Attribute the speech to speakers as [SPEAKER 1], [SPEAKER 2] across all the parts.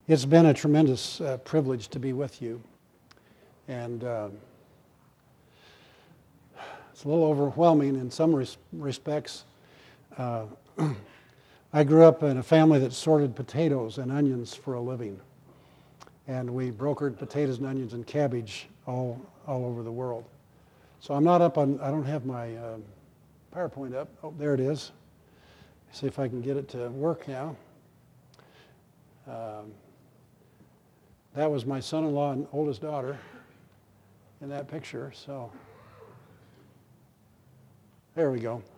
[SPEAKER 1] It's been a tremendous privilege to be with you. And it's a little overwhelming in some respects. I grew up in a family that sorted potatoes and onions for a living. And we brokered potatoes and onions and cabbage all over the world. So I'm not up on, I don't have my PowerPoint up. Oh, there it is. See if I can get it to work now. That was my son-in-law and oldest daughter in that picture. So there we go.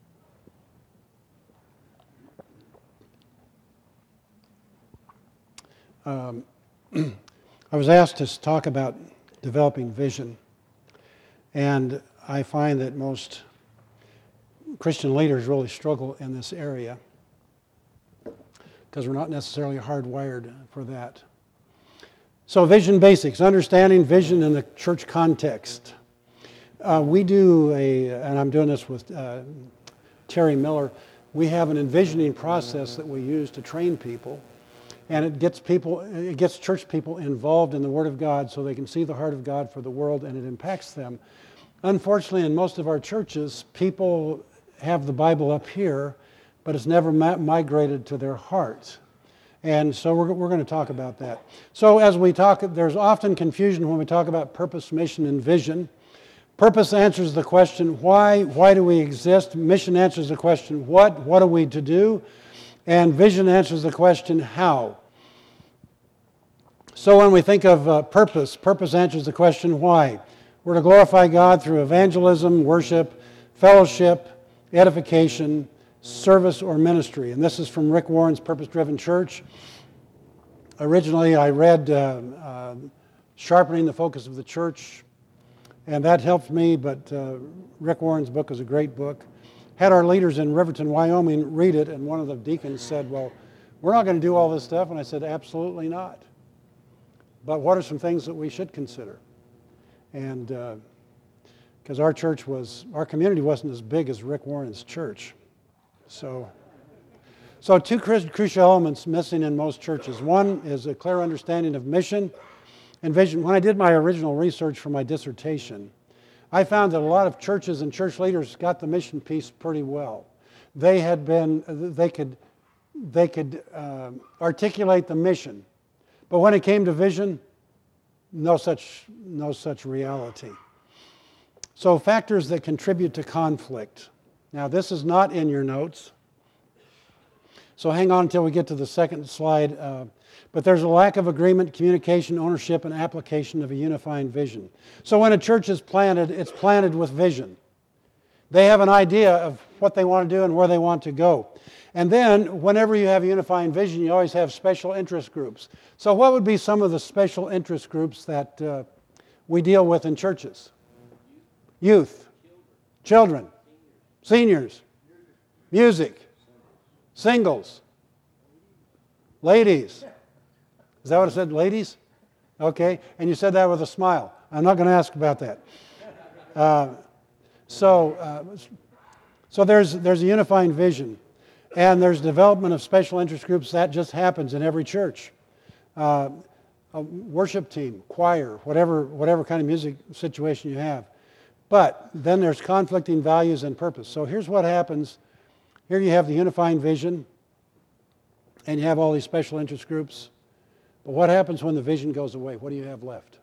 [SPEAKER 1] I was asked to talk about developing vision, and I find that most Christian leaders really struggle in this area because we're not necessarily hardwired for that. So vision basics, understanding vision in the church context. We do and I'm doing this with Terry Miller, we have an envisioning process that we use to train people. And it gets church people involved in the Word of God so they can see the heart of God for the world, and it impacts them. Unfortunately, in most of our churches, people have the Bible up here, but it's never migrated to their heart. And so we're going to talk about that. So as we talk, there's often confusion when we talk about purpose, mission, and vision. Purpose answers the question, why do we exist? Mission answers the question, what are we to do? And vision answers the question, how? So when we think of purpose answers the question, why? We're to glorify God through evangelism, worship, fellowship, edification, service, or ministry. And this is from Rick Warren's Purpose-Driven Church. Originally, I read Sharpening the Focus of the Church, and that helped me, but Rick Warren's book is a great book. Had our leaders in Riverton, Wyoming read it, and one of the deacons said, well, we're not going to do all this stuff. And I said, absolutely not. But what are some things that we should consider? And because our community wasn't as big as Rick Warren's church. So two crucial elements missing in most churches. One is a clear understanding of mission and vision. When I did my original research for my dissertation, I found that a lot of churches and church leaders got the mission piece pretty well. They could articulate the mission, but when it came to vision, no such reality. So factors that contribute to conflict. Now this is not in your notes, so hang on until we get to the second slide. But there's a lack of agreement, communication, ownership, and application of a unifying vision. So when a church is planted, it's planted with vision. They have an idea of what they want to do and where they want to go. And then, whenever you have a unifying vision, you always have special interest groups. So what would be some of the special interest groups that we deal with in churches? Youth, children, seniors, music, singles, ladies. Is that what it said, ladies? Okay, and you said that with a smile. I'm not going to ask about that. So there's a unifying vision, and there's development of special interest groups. That just happens in every church. A worship team, choir, whatever kind of music situation you have. But then there's conflicting values and purpose. So here's what happens. Here you have the unifying vision, and you have all these special interest groups. But what happens when the vision goes away? What do you have left?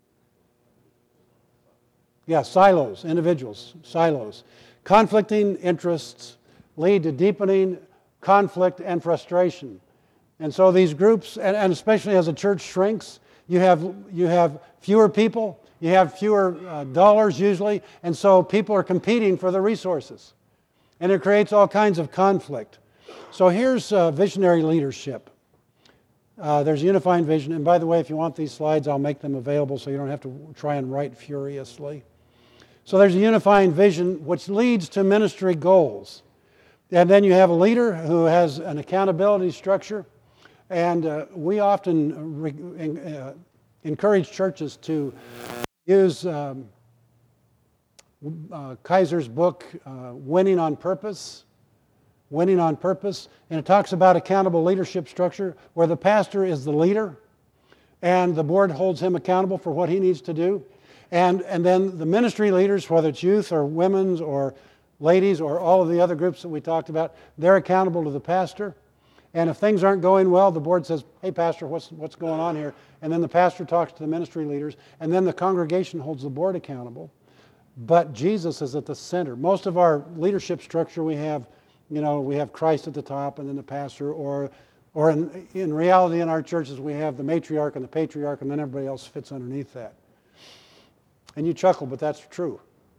[SPEAKER 1] Yeah, silos, individuals, silos. Conflicting interests lead to deepening conflict and frustration. And so these groups, and especially as a church shrinks, you have fewer people, you have fewer dollars usually, and so people are competing for the resources. And it creates all kinds of conflict. So here's visionary leadership. There's unifying vision. And by the way, if you want these slides, I'll make them available so you don't have to try and write furiously. So there's a unifying vision which leads to ministry goals. And then you have a leader who has an accountability structure. And we often encourage churches to use Kaiser's book, Winning on Purpose, winning on purpose. And it talks about accountable leadership structure where the pastor is the leader and the board holds him accountable for what he needs to do. And then the ministry leaders, whether it's youth or women's or ladies or all of the other groups that we talked about, they're accountable to the pastor. And if things aren't going well, the board says, hey, pastor, what's going on here? And then the pastor talks to the ministry leaders, and then the congregation holds the board accountable. But Jesus is at the center. Most of our leadership structure, we have Christ at the top and then the pastor, or in reality in our churches, we have the matriarch and the patriarch, and then everybody else fits underneath that. And you chuckle, but that's true.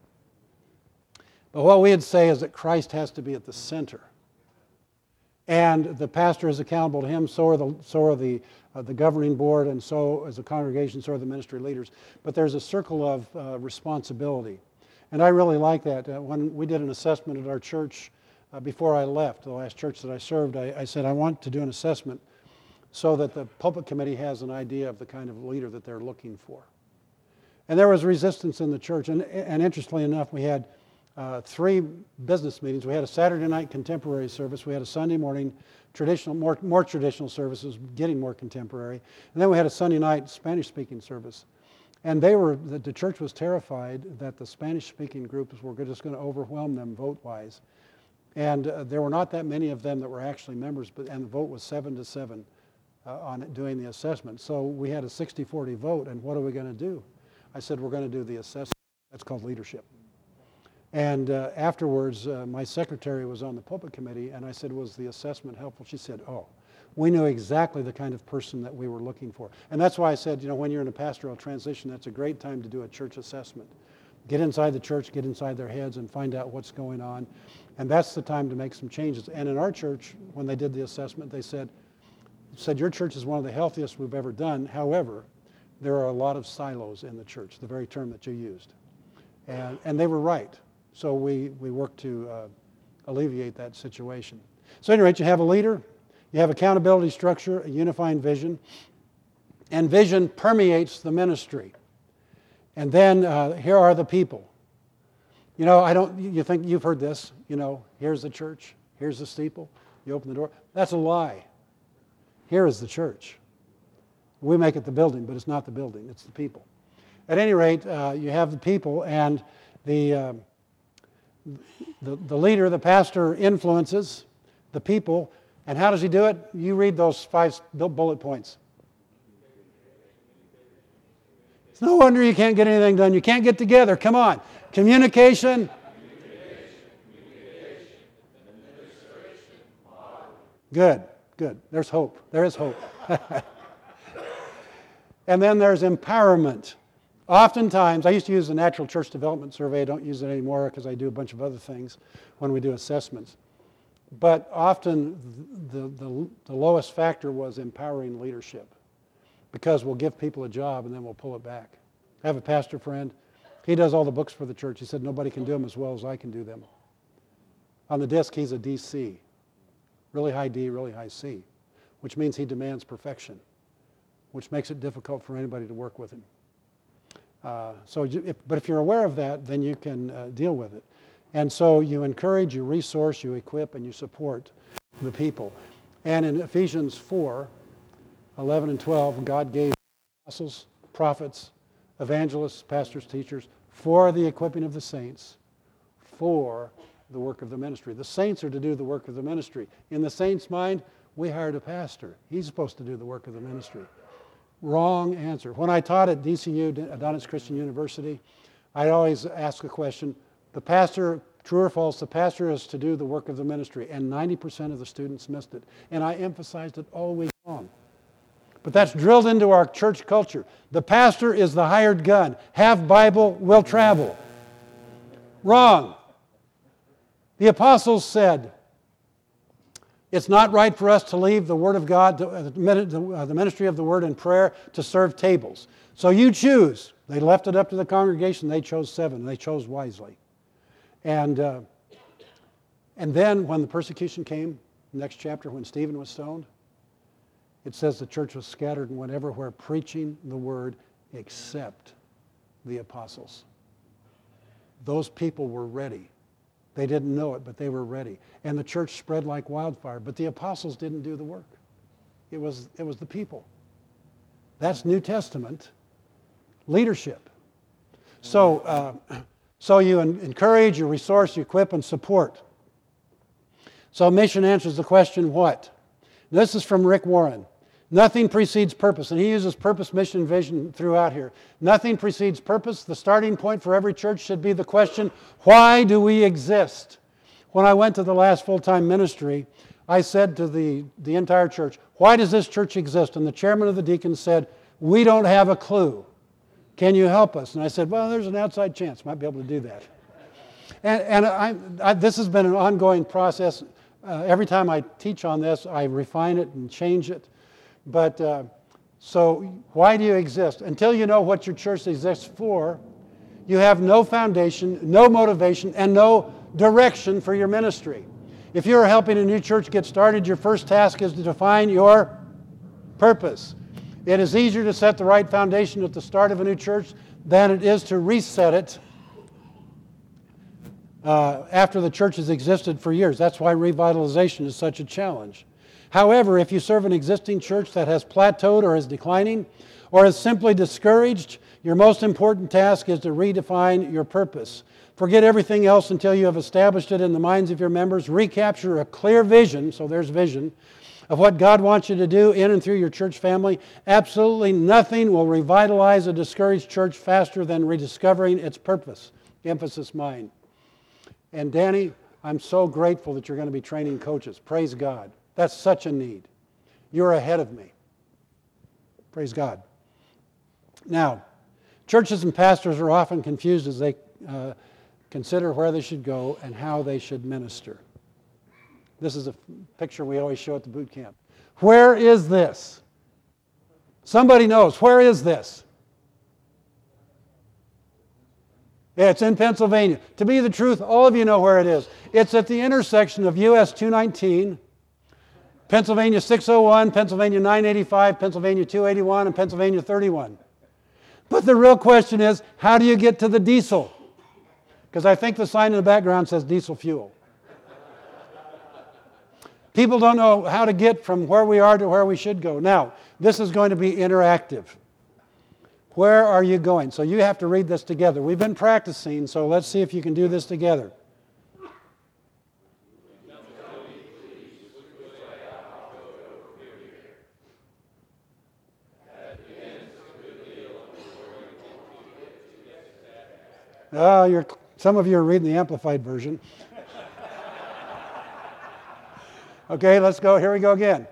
[SPEAKER 1] But what we'd say is that Christ has to be at the center. And the pastor is accountable to him, so are the governing board, and so as the congregation, so are the ministry leaders. But there's a circle of responsibility. And I really like that. When we did an assessment at our church before I left, the last church that I served, I said I want to do an assessment so that the pulpit committee has an idea of the kind of leader that they're looking for. And there was resistance in the church. And interestingly enough, we had 3 business meetings. We had a Saturday night contemporary service. We had a Sunday morning traditional, more traditional services, getting more contemporary. And then we had a Sunday night Spanish-speaking service. And the church was terrified that the Spanish-speaking groups were just going to overwhelm them vote-wise. And there were not that many of them that were actually members, and the vote was 7-7 on doing the assessment. So we had a 60-40 vote, and what are we going to do? I said, we're going to do the assessment. That's called leadership. And afterwards, my secretary was on the pulpit committee, and I said, was the assessment helpful? She said, oh, we knew exactly the kind of person that we were looking for. And that's why I said, when you're in a pastoral transition, that's a great time to do a church assessment. Get inside the church, get inside their heads, and find out what's going on. And that's the time to make some changes. And in our church, when they did the assessment, they said, your church is one of the healthiest we've ever done. However, there are a lot of silos in the church, the very term that you used. And they were right. So we worked to alleviate that situation. So anyway, you have a leader, you have accountability structure, a unifying vision, and vision permeates the ministry. And then here are the people. You think you've heard this, here's the church, here's the steeple, you open the door. That's a lie. Here is the church. We make it the building, but it's not the building, it's the people. At any rate, you have the people, and the leader, the pastor, influences the people. And how does he do it? You read those 5 bullet points. It's no wonder you can't get anything done. You can't get together. Come on. Communication. Good. There's hope. There is hope. And then there's empowerment. Oftentimes, I used to use the Natural Church Development Survey. I don't use it anymore because I do a bunch of other things when we do assessments. But often, the lowest factor was empowering leadership, because we'll give people a job and then we'll pull it back. I have a pastor friend. He does all the books for the church. He said, nobody can do them as well as I can do them. On the disc, he's a DC, really high D, really high C, which means he demands perfection, which makes it difficult for anybody to work with him. But if you're aware of that, then you can deal with it. And so you encourage, you resource, you equip, and you support the people. And in Ephesians 4:11 and 12, God gave apostles, prophets, evangelists, pastors, teachers, for the equipping of the saints, for the work of the ministry. The saints are to do the work of the ministry. In the saints' mind, we hired a pastor. He's supposed to do the work of the ministry. Wrong answer. When I taught at DCU, Adonis Christian University, I always ask a question, the pastor, true or false, the pastor is to do the work of the ministry, and 90% of the students missed it. And I emphasized it all week long. But that's drilled into our church culture. The pastor is the hired gun. Have Bible, will travel. Wrong. The apostles said, it's not right for us to leave the Word of God, the ministry of the Word and prayer, to serve tables. So you choose. They left it up to the congregation. They chose 7. And they chose wisely. And then when the persecution came, next chapter, when Stephen was stoned, it says the church was scattered and went everywhere preaching the Word except the apostles. Those people were ready They didn't know it, but they were ready. And the church spread like wildfire. But the apostles didn't do the work. It was the people. That's New Testament leadership. So you encourage, you resource, you equip, and support. So mission answers the question, what? This is from Rick Warren. Nothing precedes purpose. And he uses purpose, mission, vision throughout here. Nothing precedes purpose. The starting point for every church should be the question, why do we exist? When I went to the last full-time ministry, I said to the entire church, why does this church exist? And the chairman of the deacons said, we don't have a clue. Can you help us? And I said, well, there's an outside chance. Might be able to do that. And this has been an ongoing process. Every time I teach on this, I refine it and change it. But so why do you exist? Until you know what your church exists for, you have no foundation, no motivation, and no direction for your ministry. If you're helping a new church get started, your first task is to define your purpose. It is easier to set the right foundation at the start of a new church than it is to reset it after the church has existed for years. That's why revitalization is such a challenge. However, if you serve an existing church that has plateaued or is declining or is simply discouraged, your most important task is to redefine your purpose. Forget everything else until you have established it in the minds of your members. Recapture a clear vision, so there's vision, of what God wants you to do in and through your church family. Absolutely nothing will revitalize a discouraged church faster than rediscovering its purpose. Emphasis mine. And Danny, I'm so grateful that you're going to be training coaches. Praise God. That's such a need. You're ahead of me. Praise God. Now, churches and pastors are often confused as they consider where they should go and how they should minister. This is a picture we always show at the boot camp. Where is this? Somebody knows. Where is this? Yeah, it's in Pennsylvania. To be the truth, all of you know where it is. It's at the intersection of US 219, Pennsylvania 601, Pennsylvania 985, Pennsylvania 281, and Pennsylvania 31. But the real question is, how do you get to the diesel? Because I think the sign in the background says diesel fuel. People don't know how to get from where we are to where we should go. Now, this is going to be interactive. Where are you going? So you have to read this together. We've been practicing, so let's see if you can do this together. Some of you are reading the Amplified version. Okay, let's go. Here we go again.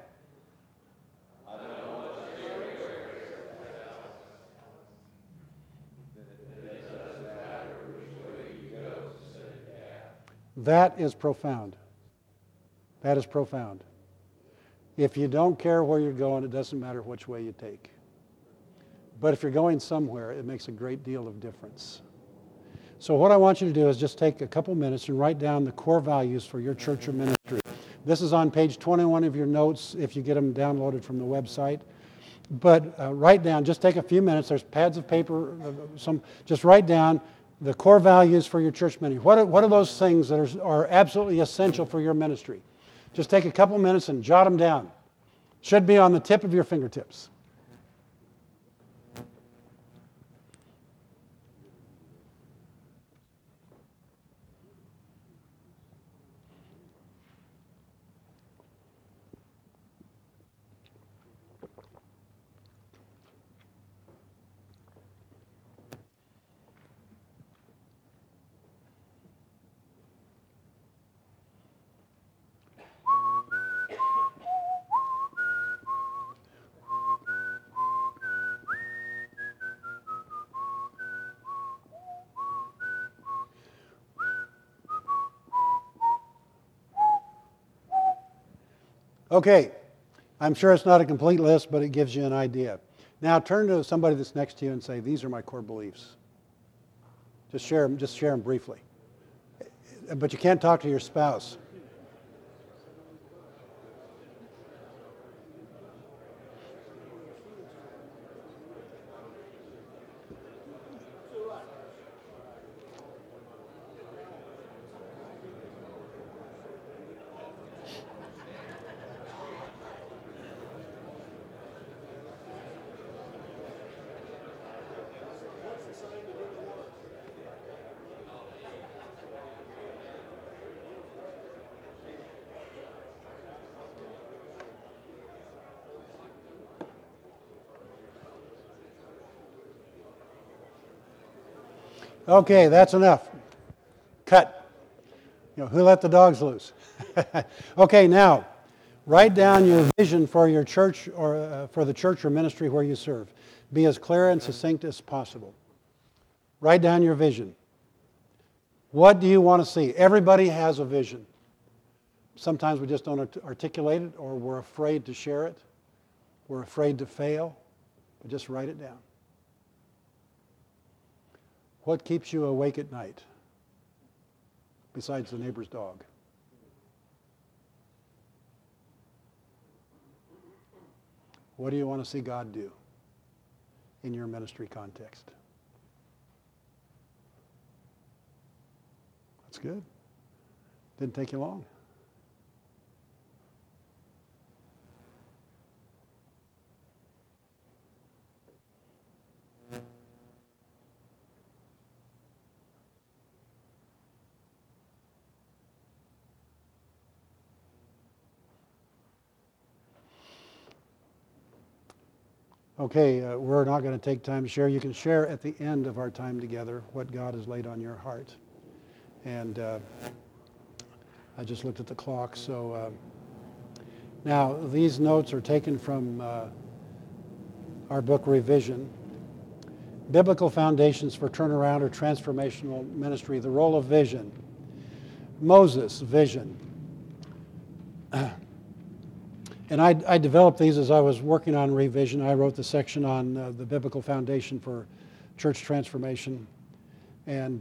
[SPEAKER 1] That is profound. That is profound. If you don't care where you're going, it doesn't matter which way you take. But if you're going somewhere, it makes a great deal of difference. So what I want you to do is just take a couple minutes and write down the core values for your church or ministry. This is on page 21 of your notes if you get them downloaded from the website. But write down, just take a few minutes. There's pads of paper, just write down the core values for your church ministry. What are those things that are absolutely essential for your ministry? Just take a couple minutes and jot them down. Should be on the tip of your fingertips. Okay, I'm sure it's not a complete list, but it gives you an idea. Now turn to somebody that's next to you and say, these are my core beliefs. Just share them briefly. But you can't talk to your spouse. Okay, that's enough. Cut. Who let the dogs loose? Okay, now, write down your vision for your church or for the church or ministry where you serve. Be as clear and succinct as possible. Write down your vision. What do you want to see? Everybody has a vision. Sometimes we just don't articulate it, or we're afraid to share it. We're afraid to fail. But just write it down. What keeps you awake at night besides the neighbor's dog? What do you want to see God do in your ministry context? That's good. Didn't take you long. Okay, we're not going to take time to share. You can share at the end of our time together what God has laid on your heart. And I just looked at the clock. So now these notes are taken from our book Revision. Biblical Foundations for Turnaround or Transformational Ministry. The Role of Vision. Moses' vision. And I developed these as I was working on Revision. I wrote the section on the biblical foundation for church transformation. And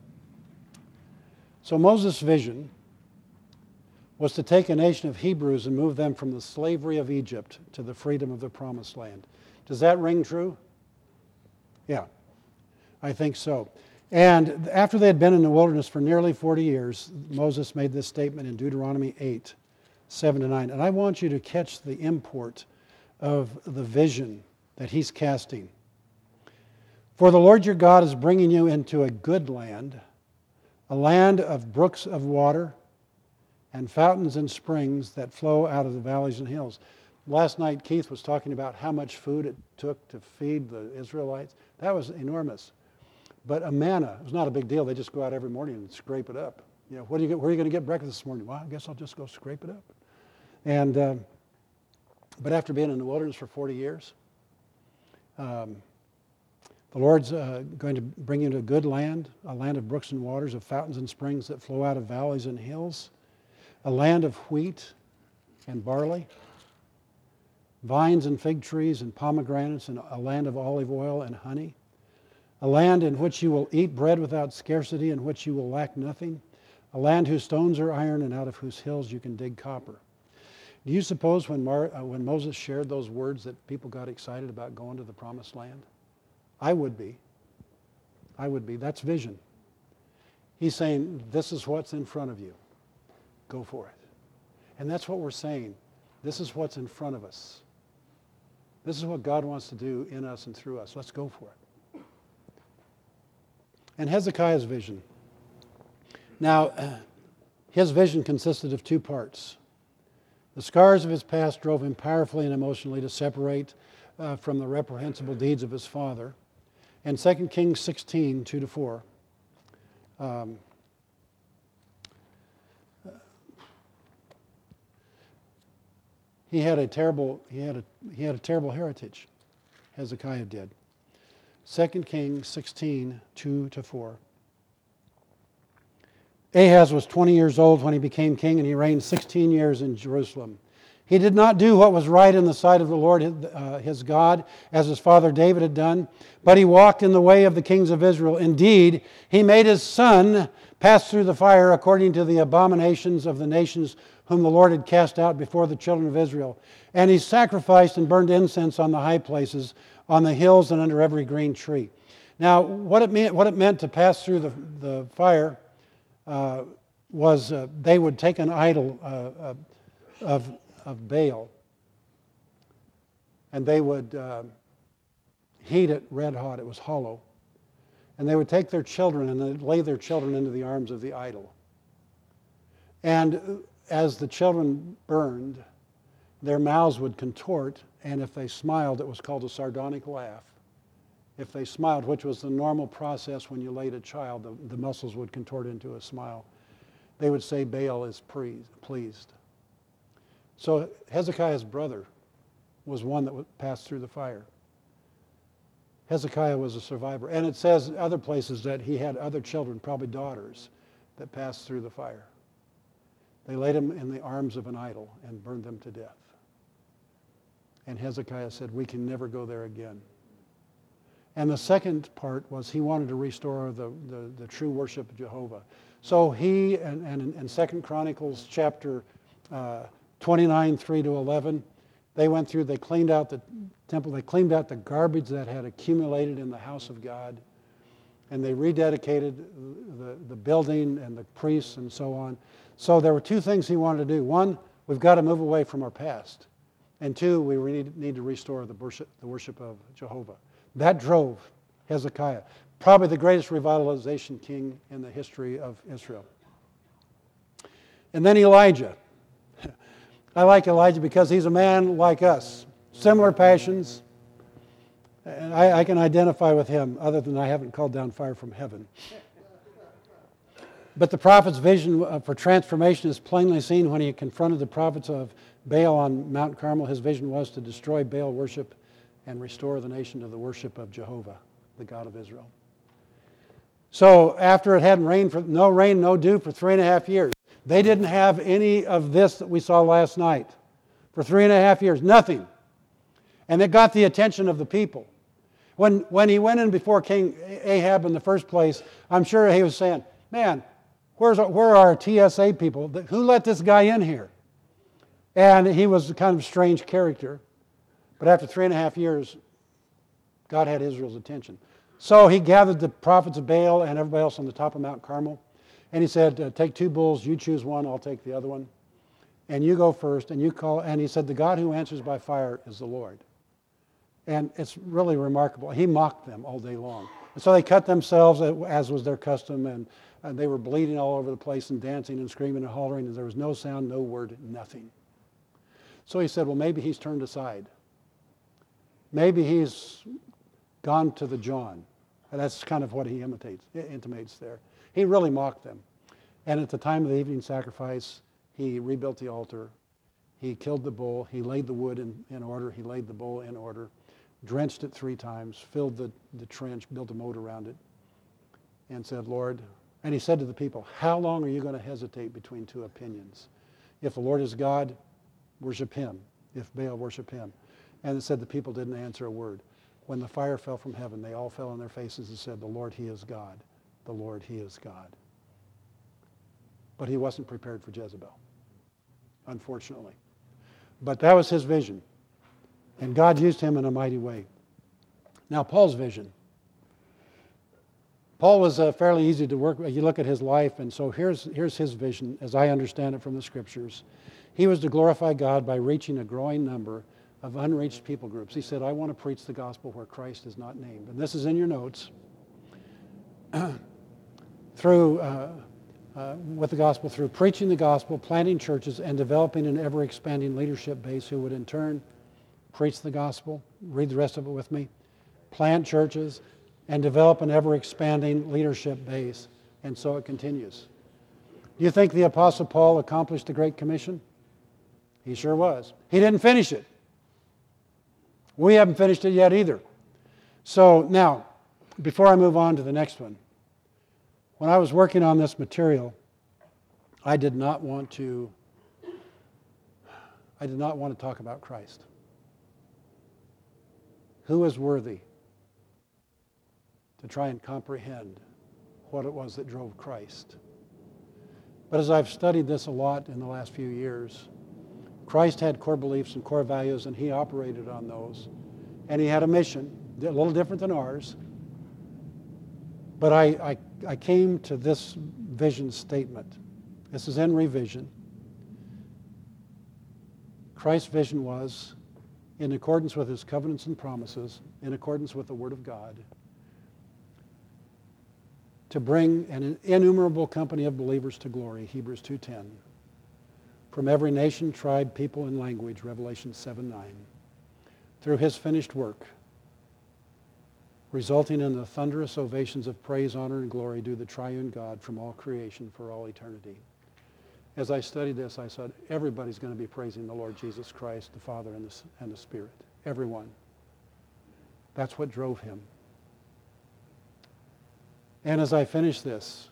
[SPEAKER 1] so Moses' vision was to take a nation of Hebrews and move them from the slavery of Egypt to the freedom of the Promised Land. Does that ring true? Yeah, I think so. And after they had been in the wilderness for nearly 40 years, Moses made this statement in Deuteronomy 8. 7 to 9. And I want you to catch the import of the vision that he's casting. For the Lord your God is bringing you into a good land, a land of brooks of water and fountains and springs that flow out of the valleys and hills. Last night Keith was talking about how much food it took to feed the Israelites. That was enormous. But a manna was not a big deal. They just go out every morning and scrape it up. Where are you going to get breakfast this morning? Well, I guess I'll just go scrape it up. And but after being in the wilderness for 40 years, the Lord's going to bring you to a good land, a land of brooks and waters, of fountains and springs that flow out of valleys and hills, a land of wheat and barley, vines and fig trees and pomegranates, and a land of olive oil and honey, a land in which you will eat bread without scarcity, in which you will lack nothing, a land whose stones are iron and out of whose hills you can dig copper. Do you suppose when Moses shared those words that people got excited about going to the Promised Land? I would be. That's vision. He's saying, this is what's in front of you. Go for it. And that's what we're saying. This is what's in front of us. This is what God wants to do in us and through us. Let's go for it. And Hezekiah's vision. Now, his vision consisted of two parts. The scars of his past drove him powerfully and emotionally to separate from the reprehensible deeds of his father. And 2 Kings 16, 2-4. He had a terrible heritage. Hezekiah did. 2 Kings 16, 2-4. Ahaz was 20 years old when he became king, and he reigned 16 years in Jerusalem. He did not do what was right in the sight of the Lord his God, as his father David had done, but he walked in the way of the kings of Israel. Indeed, he made his son pass through the fire according to the abominations of the nations whom the Lord had cast out before the children of Israel. And he sacrificed and burned incense on the high places, on the hills, and under every green tree. Now, what it meant to pass through the fire was they would take an idol of Baal, and they would heat it red hot. It was hollow. And they would take their children and they'd lay their children into the arms of the idol. And as the children burned, their mouths would contort, and if they smiled, it was called a sardonic laugh. If they smiled, which was the normal process when you laid a child, the muscles would contort into a smile. They would say, Baal is pleased. So Hezekiah's brother was one that passed through the fire. Hezekiah was a survivor. And it says in other places that he had other children, probably daughters, that passed through the fire. They laid them in the arms of an idol and burned them to death. And Hezekiah said, we can never go there again. And the second part was he wanted to restore the true worship of Jehovah. So he, and in 2 Chronicles chapter 29, 3 to 11, they went through, they cleaned out the temple, they cleaned out the garbage that had accumulated in the house of God, and they rededicated the building and the priests and so on. So there were two things he wanted to do. One, we've got to move away from our past. And two, we need to restore the worship of Jehovah. That drove Hezekiah, probably the greatest revitalization king in the history of Israel. And then Elijah. I like Elijah because he's a man like us. Similar passions. And I can identify with him, other than I haven't called down fire from heaven. But the prophet's vision for transformation is plainly seen when he confronted the prophets of Baal on Mount Carmel. His vision was to destroy Baal worship and restore the nation to the worship of Jehovah, the God of Israel. So after it hadn't rained, no rain, no dew for 3.5 years, they didn't have any of this that we saw last night. For 3.5 years, nothing. And it got the attention of the people. When he went in before King Ahab in the first place, I'm sure he was saying, man, where are our TSA people? Who let this guy in here? And he was a kind of strange character. But after 3.5 years, God had Israel's attention. So he gathered the prophets of Baal and everybody else on the top of Mount Carmel. And he said, take 2 bulls, you choose one, I'll take the other one. And you go first, and you call. And he said, the God who answers by fire is the Lord. And it's really remarkable. He mocked them all day long. And so they cut themselves, as was their custom, and they were bleeding all over the place and dancing and screaming and hollering, and there was no sound, no word, nothing. So he said, well, maybe he's turned aside. Maybe he's gone to the John. And that's kind of what he intimates there. He really mocked them. And at the time of the evening sacrifice, he rebuilt the altar. He killed the bull. He laid the wood in order. He laid the bull in order. Drenched it 3 times. Filled the trench. Built a moat around it. And said, Lord. And he said to the people, how long are you going to hesitate between 2 opinions? If the Lord is God, worship him. If Baal, worship him. And it said the people didn't answer a word. When the fire fell from heaven, they all fell on their faces and said, the Lord, he is God. The Lord, he is God. But he wasn't prepared for Jezebel, unfortunately. But that was his vision. And God used him in a mighty way. Now, Paul's vision. Paul was fairly easy to work with. You look at his life, and so here's his vision, as I understand it from the Scriptures. He was to glorify God by reaching a growing number of unreached people groups. He said, I want to preach the gospel where Christ is not named. And this is in your notes. With the gospel, through preaching the gospel, planting churches, and developing an ever-expanding leadership base who would in turn preach the gospel. Read the rest of it with me. Plant churches and develop an ever-expanding leadership base. And so it continues. Do you think the Apostle Paul accomplished the Great Commission? He sure was. He didn't finish it. We haven't finished it yet either. So now, before I move on to the next one, when I was working on this material, I did not want to talk about Christ. Who is worthy to try and comprehend what it was that drove Christ? But as I've studied this a lot in the last few years, Christ had core beliefs and core values, and he operated on those. And he had a mission, a little different than ours. But I came to this vision statement. This is in revision. Christ's vision was, in accordance with his covenants and promises, in accordance with the Word of God, to bring an innumerable company of believers to glory, Hebrews 2:10, from every nation, tribe, people, and language, Revelation 7:9, through his finished work resulting in the thunderous ovations of praise, honor, and glory due the triune God from all creation for all eternity. As I studied this, I said, everybody's going to be praising the Lord Jesus Christ, the Father and the Spirit. Everyone. That's what drove him. And as I finished this,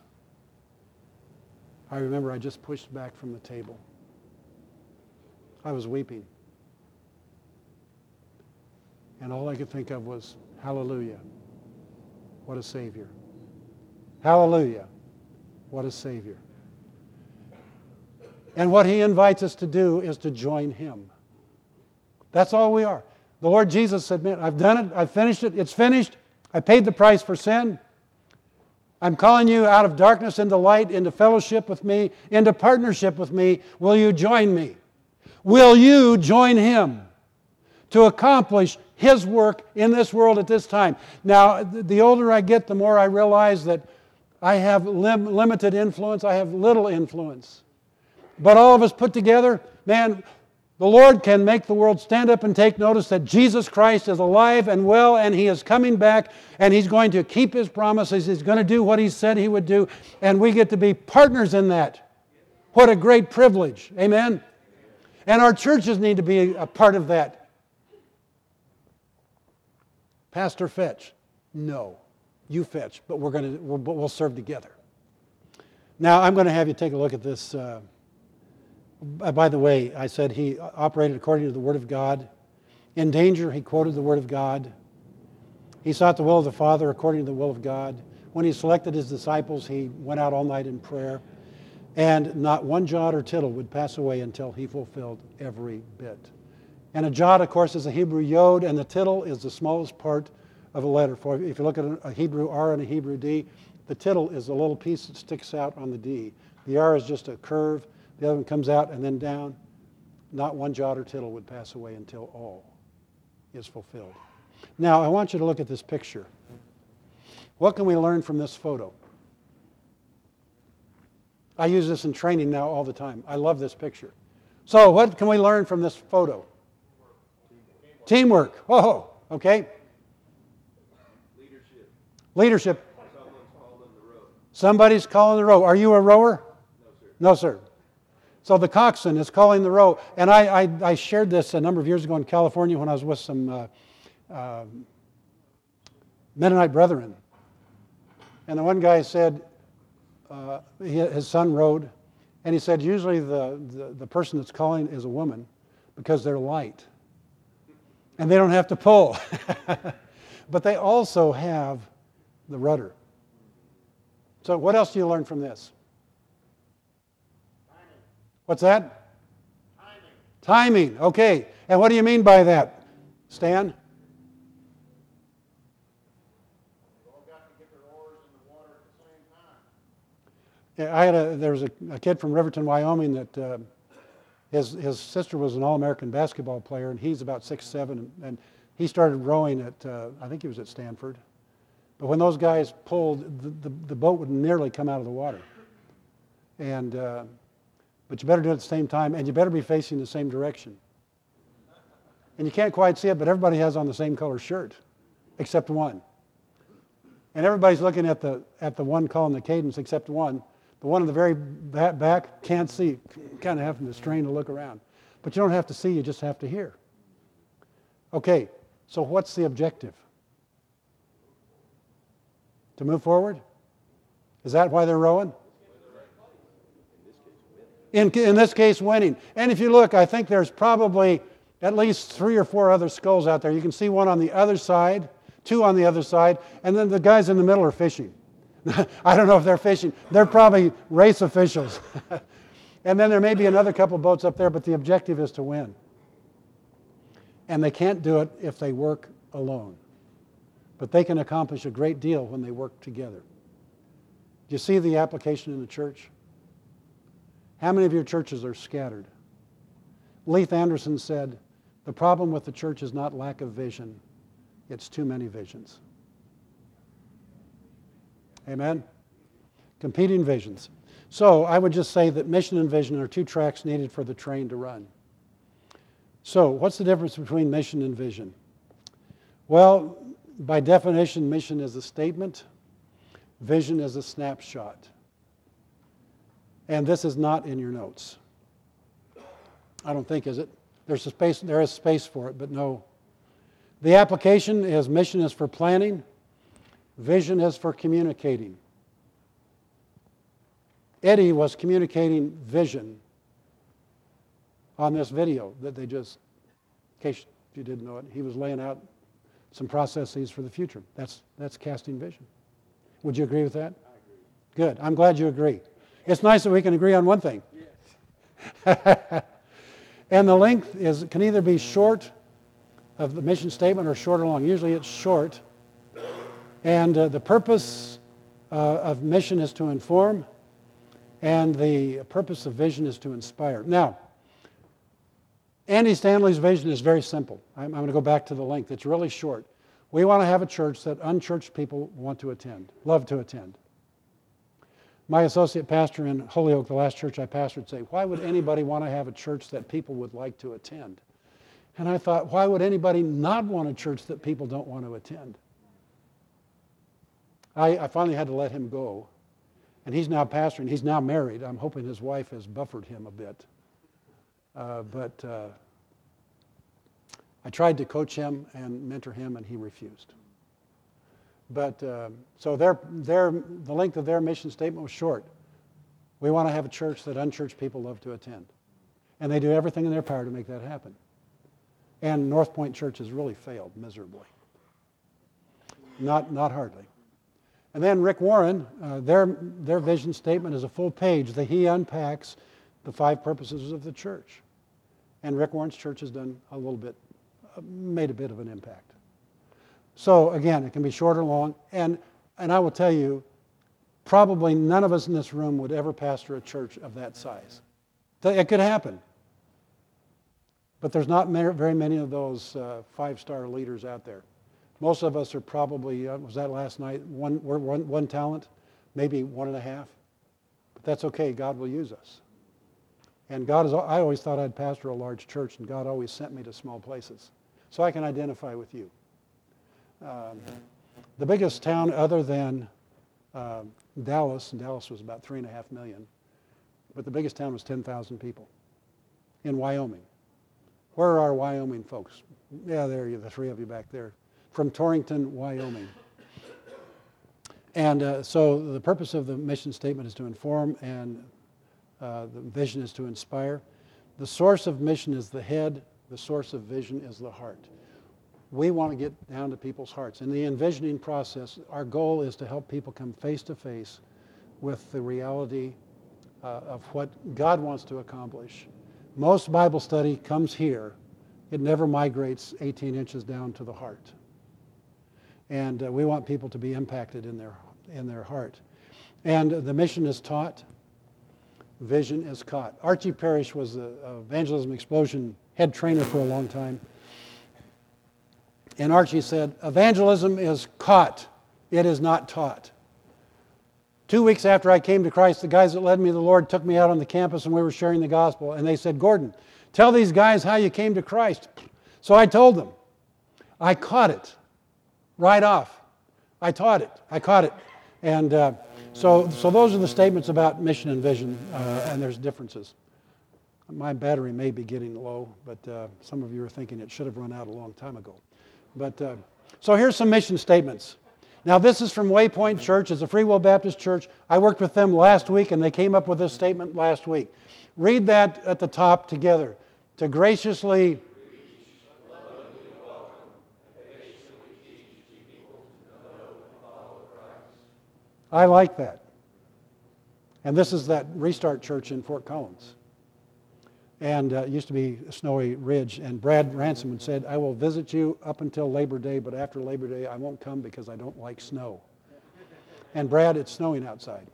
[SPEAKER 1] I remember I just pushed back from the table. I was weeping. And all I could think of was, hallelujah, what a Savior. Hallelujah, what a Savior. And what he invites us to do is to join him. That's all we are. The Lord Jesus said, man, I've done it, I've finished it, it's finished. I paid the price for sin. I'm calling you out of darkness into light, into fellowship with me, into partnership with me. Will you join me? Will you join him to accomplish his work in this world at this time? Now, the older I get, the more I realize that I have limited influence. I have little influence. But all of us put together, man, the Lord can make the world stand up and take notice that Jesus Christ is alive and well, and he is coming back, and he's going to keep his promises. He's going to do what he said he would do, and we get to be partners in that. What a great privilege. Amen? And our churches need to be a part of that. Pastor, fetch. No, you fetch, but we'll serve together. Now, I'm going to have you take a look at this. By the way, I said he operated according to the Word of God. In danger, he quoted the Word of God. He sought the will of the Father according to the will of God. When he selected his disciples, he went out all night in prayer. And not one jot or tittle would pass away until he fulfilled every bit. And a jot, of course, is a Hebrew yod, and the tittle is the smallest part of a letter. For if you look at a Hebrew R and a Hebrew D, the tittle is the little piece that sticks out on the D. The R is just a curve. The other one comes out and then down. Not one jot or tittle would pass away until all is fulfilled. Now, I want you to look at this picture. What can we learn from this photo? I use this in training now all the time. I love this picture. So, what can we learn from this photo? Teamwork. Whoa, okay. Leadership. Somebody's calling the row. Are you a rower? No, sir. So the coxswain is calling the row. And I shared this a number of years ago in California when I was with some Mennonite brethren. And the one guy said, his son rowed, and he said, usually the person that's calling is a woman because they're light. And they don't have to pull. But they also have the rudder. So what else do you learn from this? What's that? Timing. Okay. And what do you mean by that, Stan?
[SPEAKER 2] They all got to get their oars in the water at the same time.
[SPEAKER 1] Yeah, there was a kid from Riverton, Wyoming that his sister was an All-American basketball player, and he's about 6'7", and he started rowing at, I think he was at Stanford. But when those guys pulled, the boat would nearly come out of the water. And but you better do it at the same time, and you better be facing the same direction. And you can't quite see it, but everybody has on the same color shirt, except one. And everybody's looking at the one calling the cadence, except one. The one in the very back can't see, kind of having to strain to look around. But you don't have to see, you just have to hear. Okay, so what's the objective? To move forward? Is that why they're rowing? In this case, winning. And if you look, I think there's probably at least 3 or 4 other skulls out there. You can see one on the other side, 2 on the other side, and then the guys in the middle are fishing. I don't know if they're fishing. They're probably race officials. And then there may be another couple boats up there, but the objective is to win. And they can't do it if they work alone. But they can accomplish a great deal when they work together. Do you see the application in the church? How many of your churches are scattered? Leith Anderson said, the problem with the church is not lack of vision, it's too many visions. Amen? Competing visions. So I would just say that mission and vision are 2 tracks needed for the train to run. So what's the difference between mission and vision? Well, By definition, mission is a statement. Vision is a snapshot. And this is not in your notes. I don't think, is it? There is space for it, but no. The application is mission is for planning. Vision is for communicating. Eddie was communicating vision on this video that they just, in case you didn't know it, he was laying out some processes for the future. That's casting vision. Would you agree with that? I agree. Good. I'm glad you agree. It's nice that we can agree on one thing. Yes. And the length can either be short of the mission statement or short or long. Usually it's short. And the purpose of mission is to inform, and the purpose of vision is to inspire. Now, Andy Stanley's vision is very simple. I'm going to go back to the length. It's really short. We want to have a church that unchurched people want to attend, love to attend. My associate pastor in Holyoke, the last church I pastored, would say, why would anybody want to have a church that people would like to attend? And I thought, why would anybody not want a church that people don't want to attend? I finally had to let him go. And he's now pastoring. He's now married. I'm hoping his wife has buffered him a bit. But I tried to coach him and mentor him, and he refused. But so the length of their mission statement was short. We want to have a church that unchurched people love to attend. And they do everything in their power to make that happen. And North Point Church has really failed miserably. Not hardly. And then Rick Warren, their vision statement is a full page that he unpacks the 5 purposes of the church. And Rick Warren's church has done made a bit of an impact. So again, it can be short or long. And I will tell you, probably none of us in this room would ever pastor a church of that size. It could happen. But there's not very many of those 5-star leaders out there. Most of us are probably, was that last night, one talent, maybe 1.5. But that's okay, God will use us. And I always thought I'd pastor a large church, and God always sent me to small places. So I can identify with you. The biggest town other than Dallas, and Dallas was about 3.5 million, but the biggest town was 10,000 people in Wyoming. Where are our Wyoming folks? Yeah, there you, the 3 of you back there. From Torrington, Wyoming. And so the purpose of the mission statement is to inform, and the vision is to inspire. The source of mission is the head. The source of vision is the heart. We want to get down to people's hearts. In the envisioning process, our goal is to help people come face to face with the reality of what God wants to accomplish. Most Bible study comes here. It never migrates 18 inches down to the heart. And we want people to be impacted in their heart. And the mission is taught. Vision is caught. Archie Parrish was the Evangelism Explosion head trainer for a long time. And Archie said, evangelism is caught. It is not taught. 2 weeks after I came to Christ, the guys that led me to the Lord took me out on the campus and we were sharing the gospel. And they said, Gordon, tell these guys how you came to Christ. So I told them. I caught it right off. I taught it. I caught it. And so those are the statements about mission and vision, and there's differences. My battery may be getting low, but some of you are thinking it should have run out a long time ago. But so here's some mission statements. Now this is from Waypoint Church. It's a Free Will Baptist church. I worked with them last week, and they came up with this statement last week. Read that at the top together. To graciously I like that. And this is that Restart Church in Fort Collins. And it used to be Snowy Ridge. And Brad Ransom said, I will visit you up until Labor Day, but after Labor Day I won't come because I don't like snow. And Brad, it's snowing outside.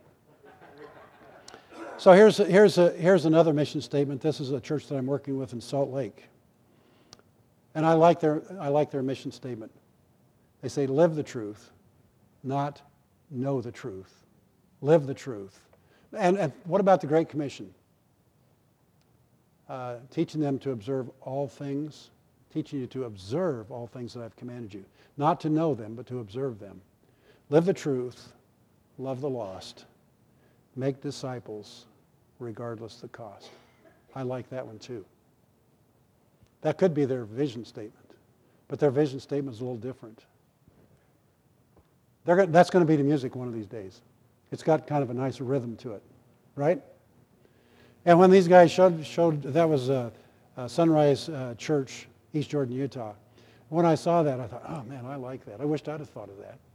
[SPEAKER 1] So here's another mission statement. This is a church that I'm working with in Salt Lake. And I like their mission statement. They say, live the truth, not know the truth. Live the truth. And what about the Great Commission? Teaching them to observe all things, teaching you to observe all things that I've commanded you. Not to know them, but to observe them. Live the truth, love the lost, make disciples regardless the cost. I like that one too. That could be their vision statement, but their vision statement is a little different. That's going to be the music one of these days. It's got kind of a nice rhythm to it, right? And when these guys showed that was Sunrise Church, East Jordan, Utah. When I saw that, I thought, oh man, I like that. I wished I'd have thought of that.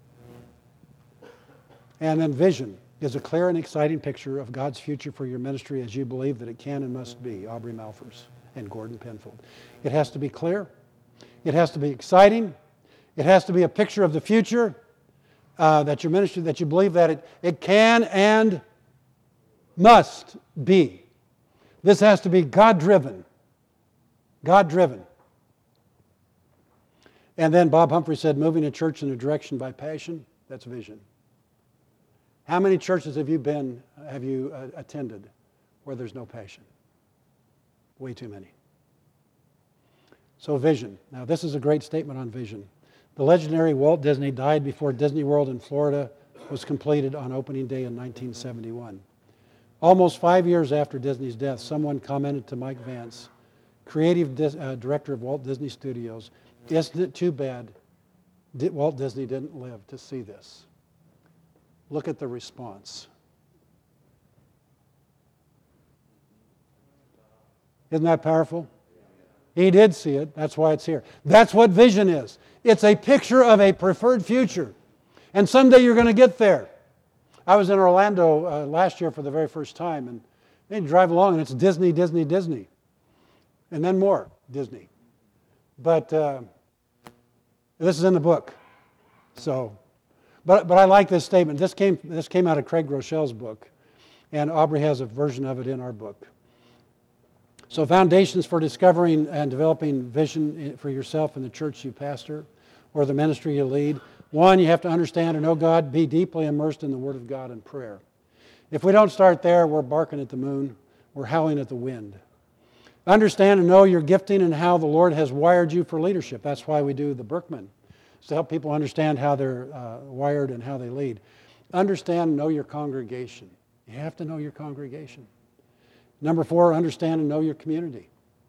[SPEAKER 1] And then vision is a clear and exciting picture of God's future for your ministry as you believe that it can and must be. Aubrey Malphurs and Gordon Penfold. It has to be clear. It has to be exciting. It has to be a picture of the future that your ministry, that you believe that it can and must be. This has to be God-driven. God-driven. And then Bob Humphrey said, moving a church in a direction by passion, that's vision. How many churches have you attended where there's no passion? Way too many. So vision. Now this is a great statement on vision. The legendary Walt Disney died before Disney World in Florida was completed on opening day in 1971. Almost 5 years after Disney's death, someone commented to Mike Vance, creative director of Walt Disney Studios, isn't it too bad Walt Disney didn't live to see this? Look at the response. Isn't that powerful? He did see it. That's why it's here. That's what vision is. It's a picture of a preferred future. And someday you're going to get there. I was in Orlando last year for the very first time, and then you drive along and it's Disney, Disney, Disney. And then more Disney. But this is in the book. So, but I like this statement. This came out of Craig Groeschel's book, and Aubrey has a version of it in our book. So foundations for discovering and developing vision for yourself and the church you pastor or the ministry you lead. One, you have to understand and know God, be deeply immersed in the Word of God and prayer. If we don't start there, we're barking at the moon, we're howling at the wind. Understand and know your gifting and how the Lord has wired you for leadership. That's why we do the Berkman, to help people understand how they're wired and how they lead. Understand and know your congregation. You have to know your congregation. Number 4, understand and know your community.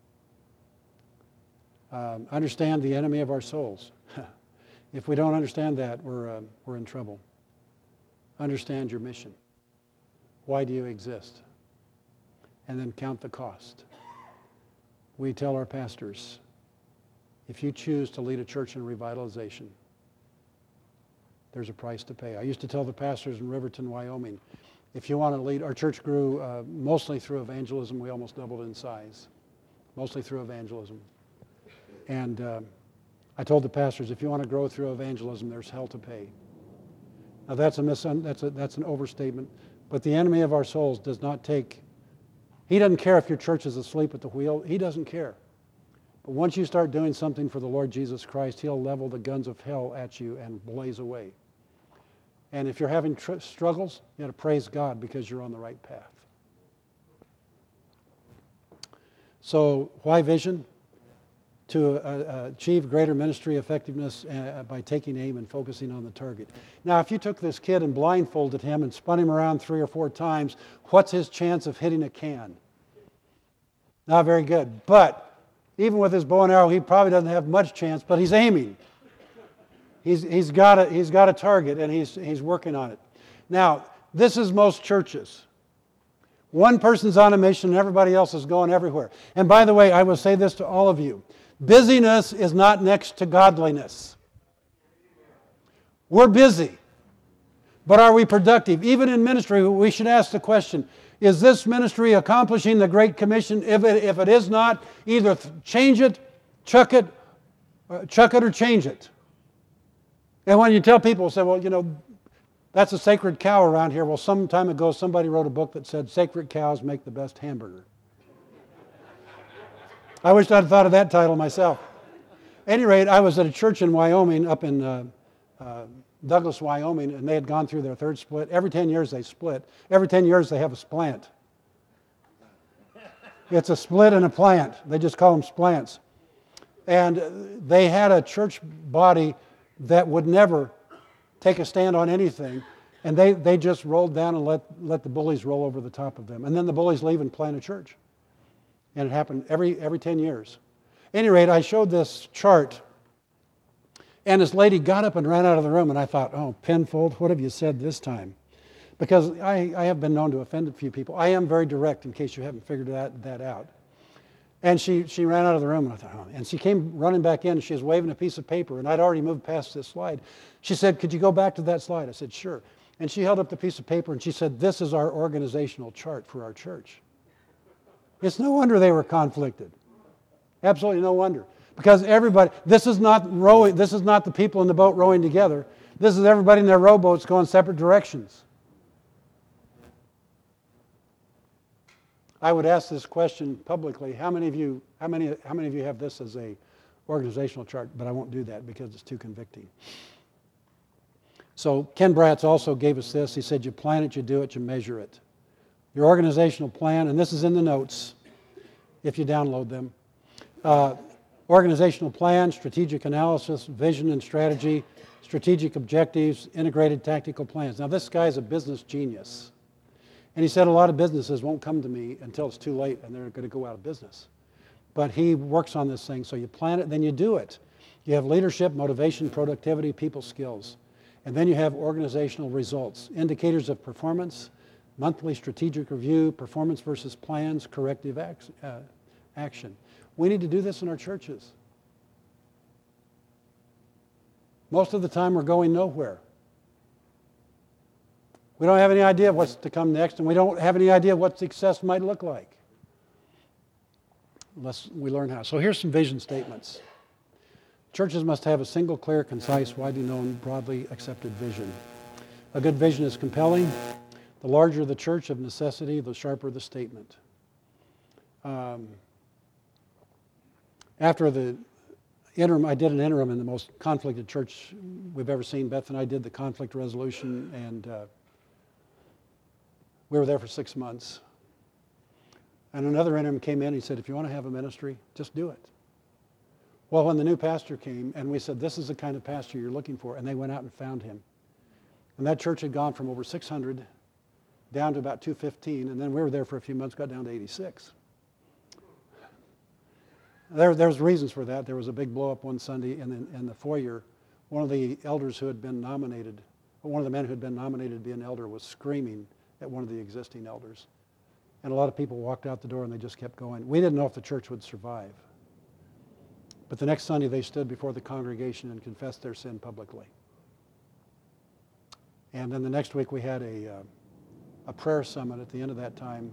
[SPEAKER 1] Understand the enemy of our souls. If we don't understand that, we're in trouble. Understand your mission. Why do you exist? And then count the cost. We tell our pastors, if you choose to lead a church in revitalization, there's a price to pay. I used to tell the pastors in Riverton, Wyoming, if you want to lead, our church grew mostly through evangelism. We almost doubled in size, mostly through evangelism. And I told the pastors, if you want to grow through evangelism, there's hell to pay. Now that's an overstatement, but the enemy of our souls does not take. He doesn't care if your church is asleep at the wheel. He doesn't care. But once you start doing something for the Lord Jesus Christ, He'll level the guns of hell at you and blaze away. And if you're having struggles, you got to praise God because you're on the right path. So why vision? To achieve greater ministry effectiveness by taking aim and focusing on the target. Now, if you took this kid and blindfolded him and spun him around 3 or 4 times, what's his chance of hitting a can? Not very good. But even with his bow and arrow, he probably doesn't have much chance, but he's aiming. He's got a target, and he's working on it. Now, this is most churches. One person's on a mission, and everybody else is going everywhere. And by the way, I will say this to all of you. Busyness is not next to godliness. We're busy, but are we productive? Even in ministry, we should ask the question, is this ministry accomplishing the Great Commission? If it is not, either change it, chuck it or change it. And when you tell people, say, well, you know, that's a sacred cow around here. Well, some time ago, somebody wrote a book that said, sacred cows make the best hamburger. I wish I'd thought of that title myself. At any rate, I was at a church in Wyoming, up in Douglas, Wyoming, and they had gone through their 3rd split. Every 10 years they split. Every 10 years they have a splant. It's a split and a plant. They just call them splants. And they had a church body that would never take a stand on anything. And they just rolled down and let the bullies roll over the top of them. And then the bullies leave and plant a church. And it happened every 10 years. At any rate, I showed this chart. And this lady got up and ran out of the room. And I thought, oh, Penfold, what have you said this time? Because I have been known to offend a few people. I am very direct, in case you haven't figured that out. And she ran out of the room, and I thought, oh. And she came running back in, and she was waving a piece of paper, and I'd already moved past this slide. She said, could you go back to that slide? I said, sure. And she held up the piece of paper, and she said, this is our organizational chart for our church. It's no wonder they were conflicted. Absolutely no wonder. Because everybody, this is not rowing, this is not the people in the boat rowing together. This is everybody in their rowboats going separate directions. I would ask this question publicly. How many of you have this as a organizational chart? But I won't do that because it's too convicting. So Ken Bratz also gave us this. He said, you plan it, you do it, you measure it. Your organizational plan, and this is in the notes if you download them. Organizational plan, strategic analysis, vision and strategy, strategic objectives, integrated tactical plans. Now this guy's a business genius. And he said a lot of businesses won't come to me until it's too late and they're going to go out of business. But he works on this thing. So you plan it, then you do it. You have leadership, motivation, productivity, people skills. And then you have organizational results, indicators of performance, monthly strategic review, performance versus plans, corrective action. We need to do this in our churches. Most of the time we're going nowhere. We don't have any idea of what's to come next, and we don't have any idea what success might look like unless we learn how. So here's some vision statements. Churches must have a single, clear, concise, widely known, broadly accepted vision. A good vision is compelling. The larger the church of necessity, the sharper the statement. After the interim, I did an interim in the most conflicted church we've ever seen. Beth and I did the conflict resolution, and we were there for 6 months. And another interim came in, he said, if you want to have a ministry, just do it. Well, when the new pastor came, and we said, this is the kind of pastor you're looking for, and they went out and found him. And that church had gone from over 600 down to about 215, and then we were there for a few months, got down to 86. There's reasons for that. There was a big blow-up one Sunday in the foyer. One of the elders who had been nominated, one of the men who had been nominated to be an elder was screaming at one of the existing elders. And a lot of people walked out the door and they just kept going. We didn't know if the church would survive. But the next Sunday they stood before the congregation and confessed their sin publicly. And then the next week we had a prayer summit at the end of that time.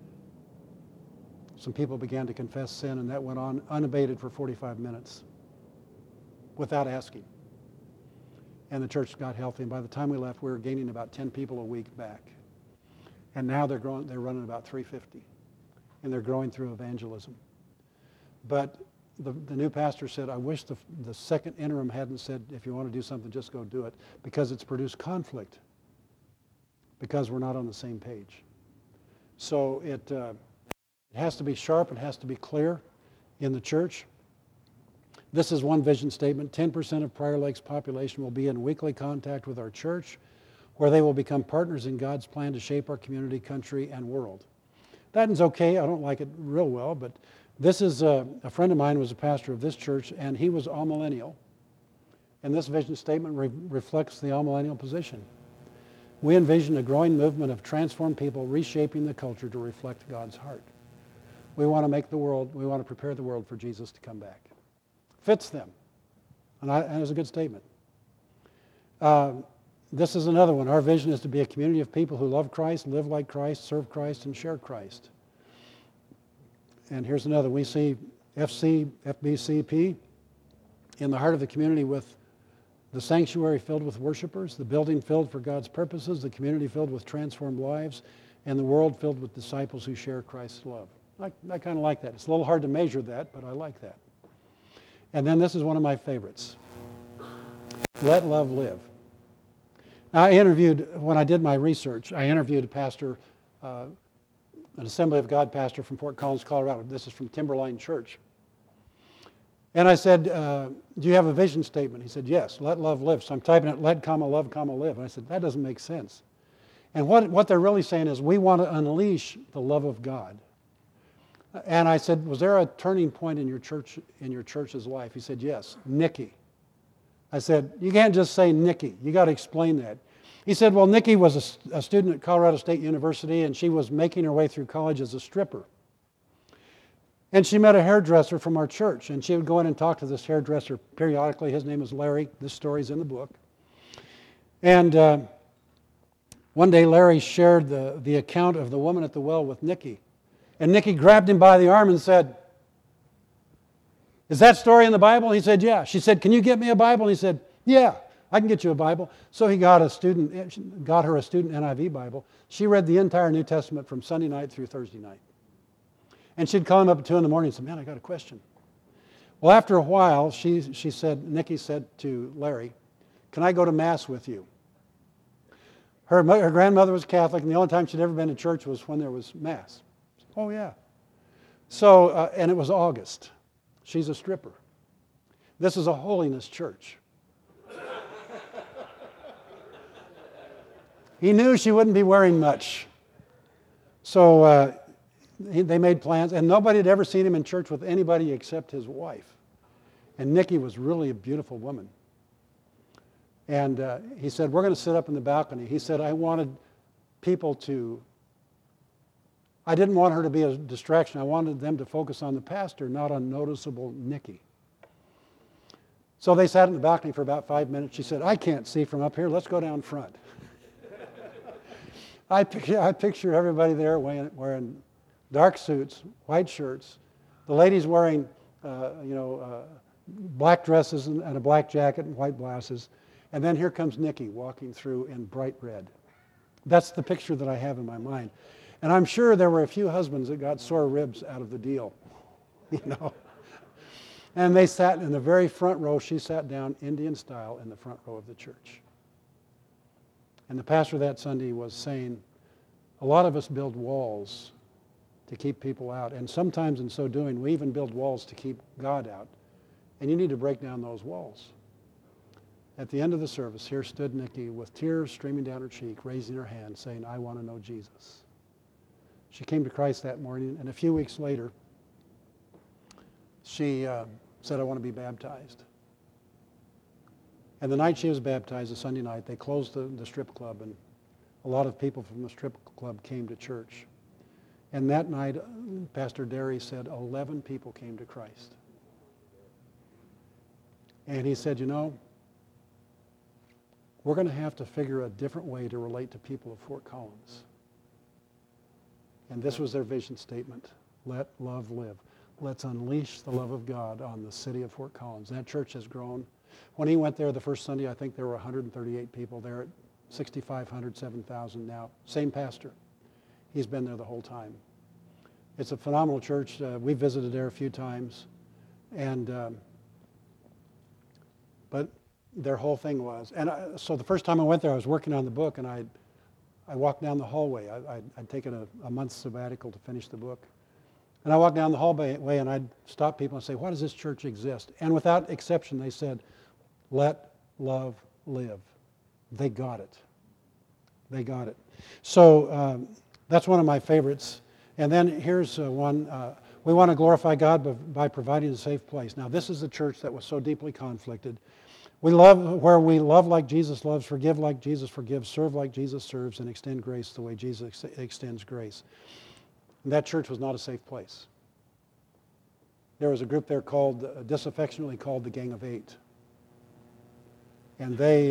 [SPEAKER 1] Some people began to confess sin, and that went on unabated for 45 minutes without asking. And the church got healthy, and by the time we left, we were gaining about 10 people a week back. And now they're running about 350, and they're growing through evangelism. But the new pastor said, I wish the second interim hadn't said, if you want to do something, just go do it, because it's produced conflict, because we're not on the same page. So it has to be sharp, it has to be clear in the church. This is one vision statement. 10% of Prior Lake's population will be in weekly contact with our church, where they will become partners in God's plan to shape our community, country, and world. That is okay. I don't like it real well, but this is a friend of mine was a pastor of this church, and he was all-millennial. And this vision statement reflects the all-millennial position. We envision a growing movement of transformed people reshaping the culture to reflect God's heart. We want to make the world, we want to prepare the world for Jesus to come back. Fits them. And it's a good statement. This is another one. Our vision is to be a community of people who love Christ, live like Christ, serve Christ, and share Christ. And here's another. We see FBCP in the heart of the community with the sanctuary filled with worshipers, the building filled for God's purposes, the community filled with transformed lives, and the world filled with disciples who share Christ's love. I kind of like that. It's a little hard to measure that, but I like that. And then this is one of my favorites. Let love live. Now, when I did my research, I interviewed a pastor, an Assembly of God pastor from Fort Collins, Colorado. This is from Timberline Church. And I said, do you have a vision statement? He said, yes, let love live. So I'm typing it, let, comma, love, comma, live. And I said, that doesn't make sense. And what they're really saying is, we want to unleash the love of God. And I said, was there a turning point in your church's life? He said, yes, Nikki. I said, you can't just say Nikki. You got to explain that. He said, well, Nikki was a student at Colorado State University, and she was making her way through college as a stripper. And she met a hairdresser from our church, and she would go in and talk to this hairdresser periodically. His name is Larry. This story's in the book. And one day Larry shared the account of the woman at the well with Nikki. And Nikki grabbed him by the arm and said, is that story in the Bible? He said, yeah. She said, can you get me a Bible? And he said, yeah, I can get you a Bible. So he got her a student NIV Bible. She read the entire New Testament from Sunday night through Thursday night. And she'd call him up at 2 in the morning and say, man, I got a question. Well, after a while, Nikki said to Larry, can I go to Mass with you? Her grandmother was Catholic, and the only time she'd ever been to church was when there was Mass. Oh, yeah. So, and it was August. She's a stripper. This is a holiness church. He knew she wouldn't be wearing much. So they made plans, and nobody had ever seen him in church with anybody except his wife. And Nikki was really a beautiful woman. And he said, we're going to sit up in the balcony. He said, I didn't want her to be a distraction. I wanted them to focus on the pastor, not on noticeable Nikki. So they sat in the balcony for about 5 minutes. She said, I can't see from up here. Let's go down front. I picture everybody there wearing dark suits, white shirts. The ladies wearing, black dresses and a black jacket and white blouses. And then here comes Nikki walking through in bright red. That's the picture that I have in my mind. And I'm sure there were a few husbands that got sore ribs out of the deal, And they sat in the very front row. She sat down Indian style in the front row of the church. And the pastor that Sunday was saying, a lot of us build walls to keep people out. And sometimes in so doing, we even build walls to keep God out. And you need to break down those walls. At the end of the service, here stood Nikki with tears streaming down her cheek, raising her hand, saying, I want to know Jesus. She came to Christ that morning, and a few weeks later, she said, I want to be baptized. And the night she was baptized, the Sunday night, they closed the strip club, and a lot of people from the strip club came to church. And that night, Pastor Derry said 11 people came to Christ. And he said, we're going to have to figure a different way to relate to people of Fort Collins. And this was their vision statement. Let love live. Let's unleash the love of God on the city of Fort Collins. That church has grown. When he went there the first Sunday, I think there were 138 people there. At 6,500, 7,000 now. Same pastor. He's been there the whole time. It's a phenomenal church. We visited there a few times. But their whole thing was. So the first time I went there, I was working on the book, and I walked down the hallway. I'd taken a month's sabbatical to finish the book. And I walked down the hallway, and I'd stop people and say, why does this church exist? And without exception, they said, let love live. They got it. They got it. So that's one of my favorites. And then here's one. We want to glorify God by providing a safe place. Now, this is the church that was so deeply conflicted. We love like Jesus loves, forgive like Jesus forgives, serve like Jesus serves, and extend grace the way Jesus extends grace. And that church was not a safe place. There was a group there disaffectionately called the Gang of Eight. And they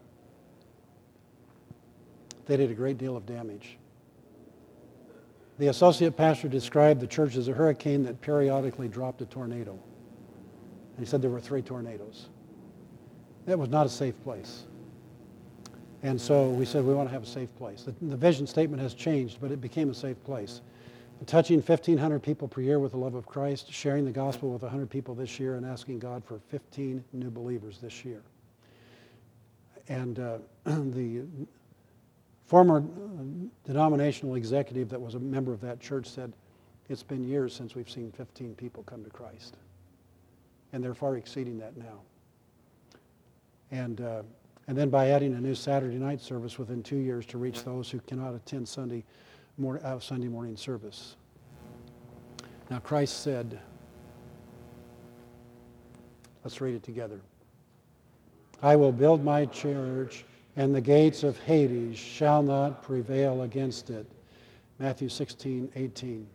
[SPEAKER 1] did a great deal of damage. The associate pastor described the church as a hurricane that periodically dropped a tornado. And he said there were 3 tornadoes. That was not a safe place. And so we said we want to have a safe place. The vision statement has changed, but it became a safe place. Touching 1,500 people per year with the love of Christ, sharing the gospel with 100 people this year, and asking God for 15 new believers this year. And the former denominational executive that was a member of that church said, it's been years since we've seen 15 people come to Christ. And they're far exceeding that now. And then by adding a new Saturday night service within 2 years to reach those who cannot attend Sunday morning service. Now Christ said, let's read it together. I will build my church, and the gates of Hades shall not prevail against it. Matthew 16:18.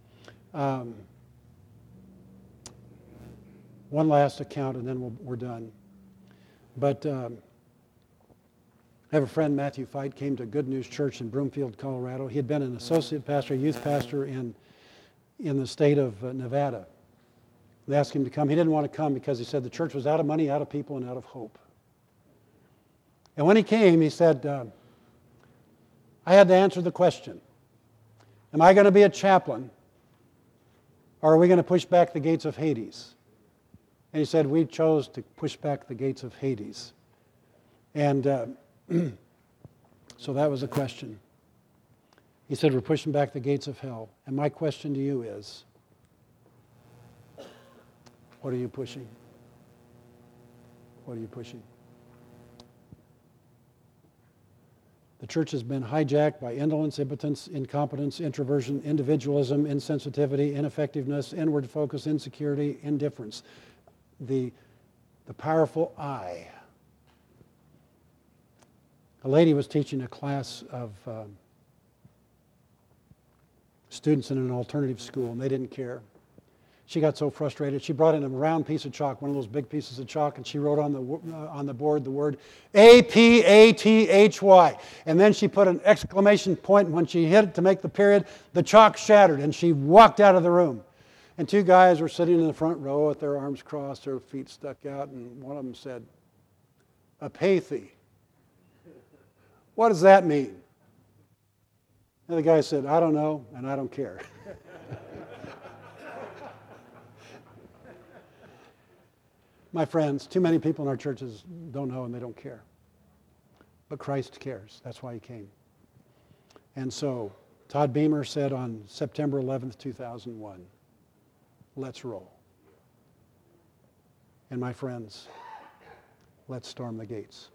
[SPEAKER 1] One last account, and then we're done. But I have a friend, Matthew Fight, came to Good News Church in Broomfield, Colorado. He had been an associate pastor, youth pastor in the state of Nevada. They asked him to come. He didn't want to come because he said the church was out of money, out of people, and out of hope. And when he came, he said, I had to answer the question, am I going to be a chaplain, or are we going to push back the gates of Hades? And he said, we chose to push back the gates of Hades. And so that was the question. He said, we're pushing back the gates of hell. And my question to you is, what are you pushing? What are you pushing? The church has been hijacked by indolence, impotence, incompetence, introversion, individualism, insensitivity, ineffectiveness, inward focus, insecurity, indifference. The powerful I. A lady was teaching a class of students in an alternative school, and they didn't care. She got so frustrated, she brought in a round piece of chalk, one of those big pieces of chalk, and she wrote on the board the word A-P-A-T-H-Y. And then she put an exclamation point, and when she hit it to make the period, the chalk shattered, and she walked out of the room. And two guys were sitting in the front row with their arms crossed, their feet stuck out, and one of them said, apathy. What does that mean? And the guy said, I don't know, and I don't care. My friends, too many people in our churches don't know and they don't care. But Christ cares. That's why he came. And so, Todd Beamer said on September 11th, 2001, let's roll. And my friends, let's storm the gates.